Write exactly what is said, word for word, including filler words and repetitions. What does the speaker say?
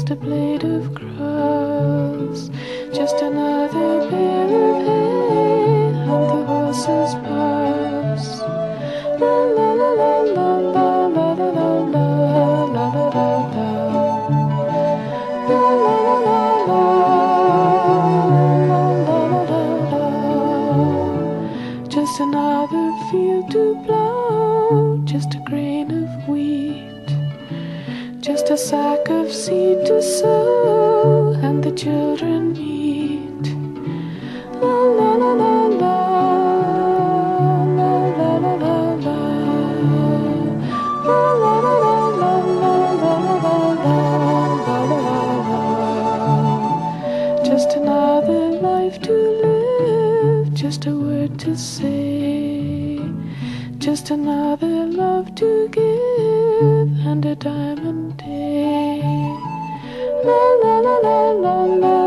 just a blade of grass, just another bale of hay, and the horses pass. La la la la la la la la la la la la la la. La la la la la la la la. Just another field to plow, just a grain of wheat, just a sack of seed to sow, and the children eat. La la la la la la la la la la. La la la la la la la la la la la. Just another life to live, just a word to say, just another love to give, and a diamond day. La la la la la la.